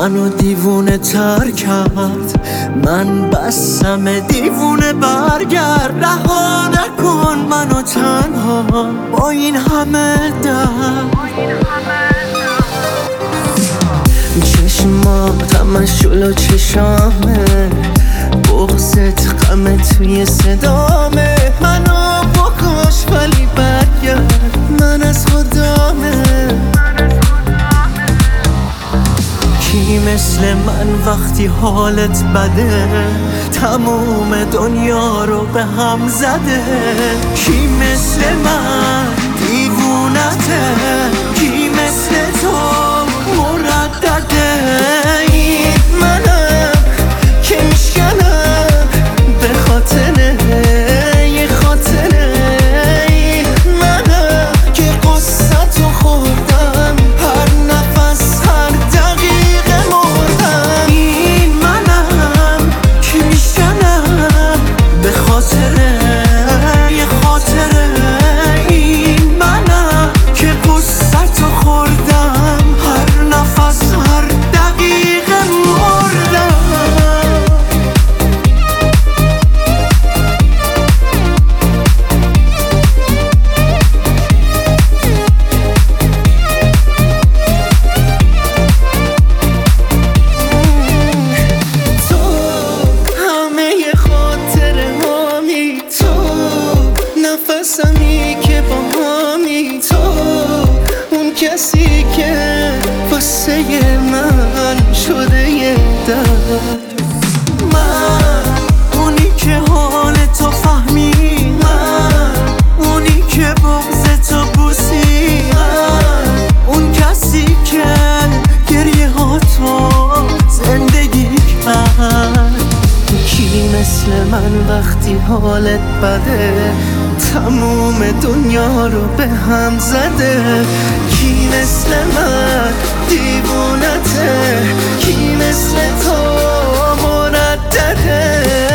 منو دیوونه تر کرد. من بسم دیوونه برگرد، رها نکن منو تنها با این همه درد. چشمات همش جلو چشامه، بغضت غم توی صدامه. منو بکش ولی برگرد، من از خدامه. کی مثل من وقتی حالت بده، تموم دنیا رو به هم زده. کی مثل من دیوونته، کی مثل تو مردده. این منم که میشکنم به خاطر یه خاطره. این منم که قصتو خوردم، هر نفس هر دقیقه مردم. این منم که میشکنم به خاطر یه خاطره. این منم که قصتو خوردم، هر نفس هر دقیقه مردم. تو همه خاطره هامی، تو نفسمی که با هامی، تو اون کسی که واسه من شده یه درد. من اونی که حال تو فهمی، من اونی که بغض تو بوسی، من اون کسی که گریه ها تو زندگی کرد. کی مثل من وقتی حالت بده، تموم دنیا رو به هم زده. کی مثل من دیوونته، کی مثل تو مردده.